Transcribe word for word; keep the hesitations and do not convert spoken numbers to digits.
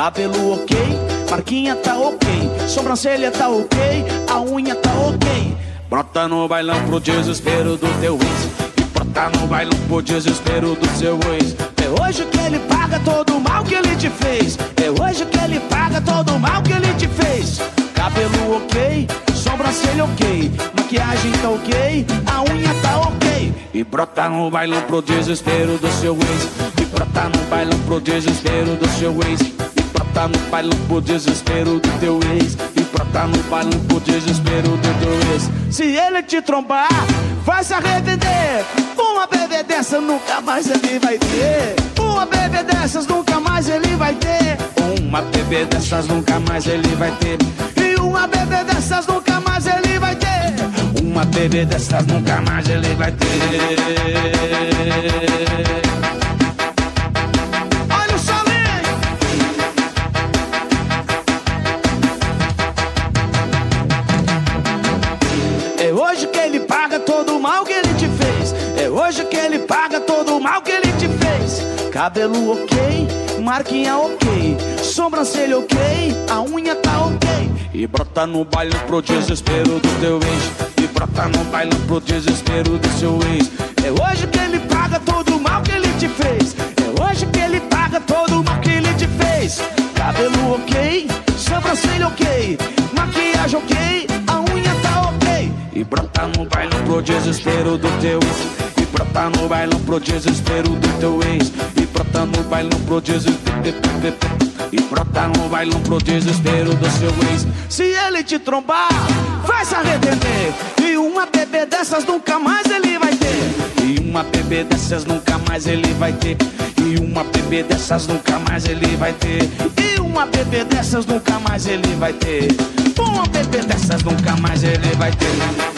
Cabelo ok, marquinha tá ok, sobrancelha tá ok, a unha tá ok. Brota no bailão pro desespero do teu ex, e brota no bailão pro desespero do seu ex. É hoje que ele paga todo o mal que ele te fez, é hoje que ele paga todo o mal que ele te fez. Cabelo ok, sobrancelha ok, maquiagem tá ok, a unha tá ok. E brota no bailão pro desespero do seu ex, e brota no bailão pro desespero do seu ex, e brota no bailão pro desespero do teu ex, e brota no bailão pro desespero do teu ex. Se ele te trombar, vai se arrepender. Uma bebê dessa nunca mais ele vai ter. Uma bebê dessas nunca mais ele vai ter. Uma bebê dessas nunca mais ele vai ter. E uma bebê dessas nunca mais ele vai ter. Uma bebê dessas nunca mais ele vai ter. Olha o solinho. É hoje que ele paga todo o mal que ele te fez. É hoje que ele paga todo o mal que ele te fez. Cabelo ok, marquinha ok, sobrancelha ok, a unha tá ok. E brota no bailão pro desespero do teu ex, e brota no bailão pro desespero do seu ex. É hoje que ele paga todo o mal que ele te fez. É hoje que ele paga todo o mal que ele te fez. Cabelo ok, sobrancelha ok, maquiagem ok, a unha tá ok. E brota no bailão pro desespero do teu ex, e brota no bailão pro desespero do teu ex, e brota no bailão pro desespero, e brota no bailão pro desespero do seu ex. Se ele te trombar, vai se arrepender. E uma bebê dessas nunca mais ele vai ter. E uma bebê dessas nunca mais ele vai ter. E uma bebê dessas nunca mais ele vai ter. E uma bebê dessas nunca mais ele vai ter. Uma bebê dessas nunca mais ele vai ter.